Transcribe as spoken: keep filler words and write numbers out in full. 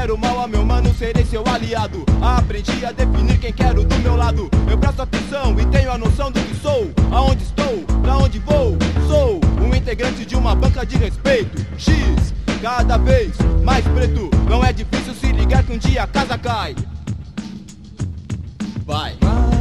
quero mal a meu mano, serei seu aliado. Aprendi a definir quem quero do meu lado. Eu presto atenção e tenho a noção do que sou. Aonde estou, pra onde vou. Sou um integrante de uma banca de respeito. X, cada vez mais preto. Não é difícil se ligar que um dia a casa cai. Vai.